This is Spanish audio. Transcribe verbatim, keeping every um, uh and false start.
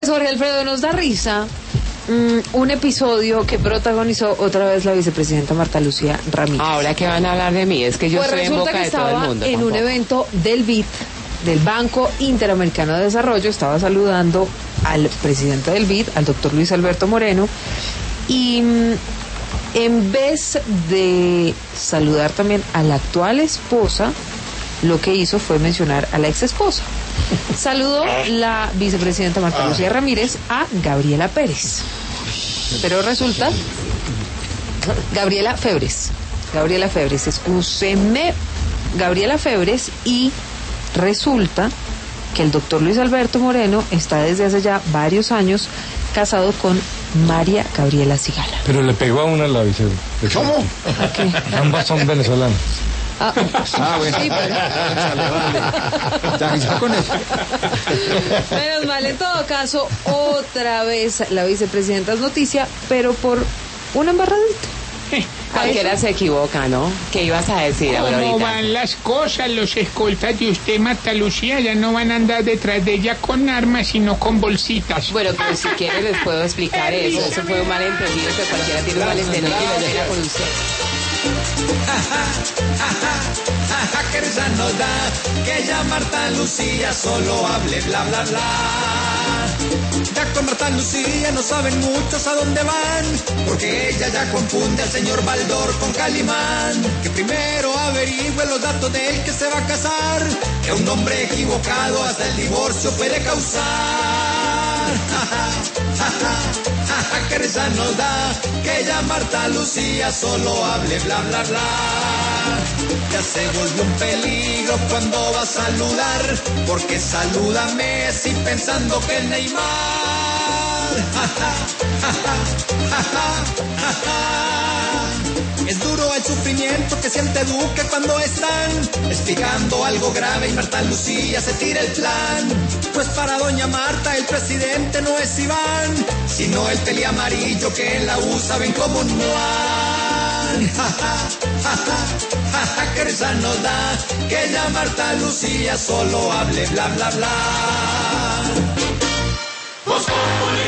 Jorge Alfredo, nos da risa um, un episodio que protagonizó otra vez la vicepresidenta Marta Lucía Ramírez. Ahora que van a hablar de mí, es que yo pues estoy en boca de todo el mundo. En tampoco. un evento del B I D, del Banco Interamericano de Desarrollo, estaba saludando al presidente del B I D, al doctor Luis Alberto Moreno, y um, en vez de saludar también a la actual esposa, lo que hizo fue mencionar a la ex esposa. Saludó la vicepresidenta Marta Lucía Ramírez a Gabriela Pérez. Pero resulta, Gabriela Febres, Gabriela Febres, excúseme, Gabriela Febres, y resulta que el doctor Luis Alberto Moreno está desde hace ya varios años casado con María Gabriela Cigala. Pero le pegó a una la vice. ¿Cómo? ¿A qué? Ambas son venezolanas. Ah, Ah, bueno. sí, pero... Ya, ya con eso. Menos mal, en todo caso, otra vez la vicepresidenta es noticia, pero por una embarradita. Cualquiera se equivoca, ¿no? ¿Qué ibas a decir ahora ¿Cómo ahorita? van las cosas? Los escoltas de usted, Marta Lucía, ya no van a andar detrás de ella con armas, sino con bolsitas. Bueno, pero si quiere les puedo explicar eso. Eso fue un malentendido, que cualquiera tiene un malentendido y lo llena con usted. Que risa nos da que ya Marta Lucía solo hable bla bla bla. Ya con Marta Lucía no saben muchos a dónde van, porque ella ya confunde al señor Baldor con Calimán. Que primero averigüe los datos de él que se va a casar, que un hombre equivocado hasta el divorcio puede causar. Que risa nos da que ya Marta Lucía solo hable bla bla bla. Ya se volvió un peligro cuando va a saludar, porque saluda a Messi pensando que es Neymar. Es duro el sufrimiento que siente Duque cuando están explicando algo grave y Marta Lucía se tira el plan. Pues para doña Marta el presidente no es Iván, sino el peli amarillo que en la U S ven como un Juan. Que risa nos da que ya Marta Lucía solo hable bla bla bla.